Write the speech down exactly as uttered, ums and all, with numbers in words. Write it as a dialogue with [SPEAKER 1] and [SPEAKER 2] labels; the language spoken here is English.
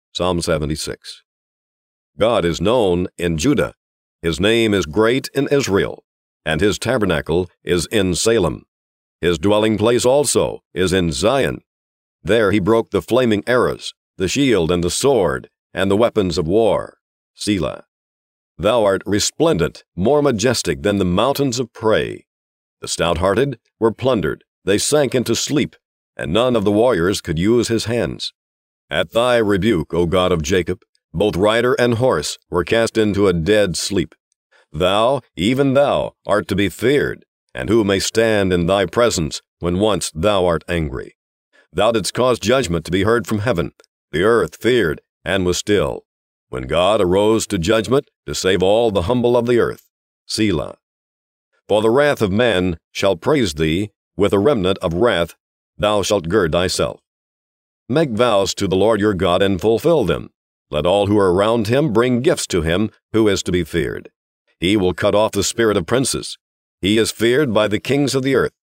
[SPEAKER 1] Psalm seventy-six. God is known in Judah. His name is great in Israel, and his tabernacle is in Salem. His dwelling place also is in Zion. There he broke the flaming arrows, the shield and the sword, and the weapons of war. Selah. Thou art resplendent, more majestic than the mountains of prey. The stout-hearted were plundered, they sank into sleep, and none of the warriors could use his hands. At thy rebuke, O God of Jacob, both rider and horse were cast into a dead sleep. Thou, even thou, art to be feared, and who may stand in thy presence when once thou art angry? Thou didst cause judgment to be heard from heaven. The earth feared and was still, when God arose to judgment to save all the humble of the earth. Selah. For the wrath of man shall praise thee, with a remnant of wrath thou shalt gird thyself. Make vows to the Lord your God and fulfill them. Let all who are around him bring gifts to him who is to be feared. He will cut off the spirit of princes. He is feared by the kings of the earth.